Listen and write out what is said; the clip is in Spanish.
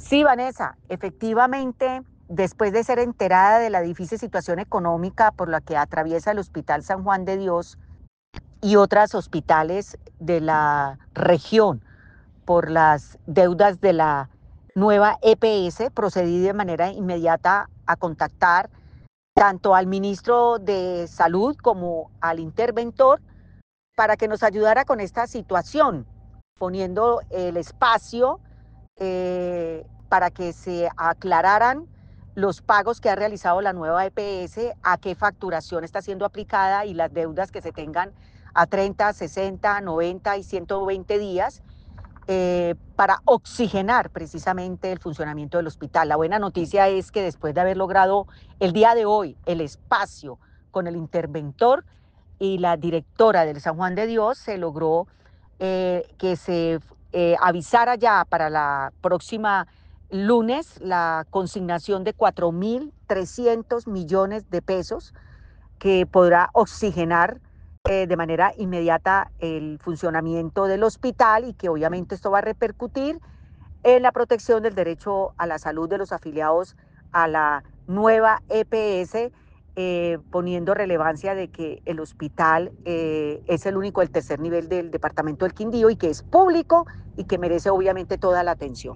Sí, Vanessa, efectivamente, después de ser enterada de la difícil situación económica por la que atraviesa el Hospital San Juan de Dios y otros hospitales de la región por las deudas de la nueva EPS, procedí de manera inmediata a contactar tanto al ministro de Salud como al interventor para que nos ayudara con esta situación, poniendo el espacio para que se aclararan los pagos que ha realizado la nueva EPS, a qué facturación está siendo aplicada y las deudas que se tengan a 30, 60, 90 y 120 días para oxigenar precisamente el funcionamiento del hospital. La buena noticia es que después de haber logrado el día de hoy el espacio con el interventor y la directora del San Juan de Dios, se logró que se avisara ya para la próxima lunes la consignación de 4.300 millones de pesos que podrá oxigenar de manera inmediata el funcionamiento del hospital y que obviamente esto va a repercutir en la protección del derecho a la salud de los afiliados a la nueva EPS, poniendo relevancia de que el hospital es el único del tercer nivel del departamento del Quindío y que es público y que merece obviamente toda la atención.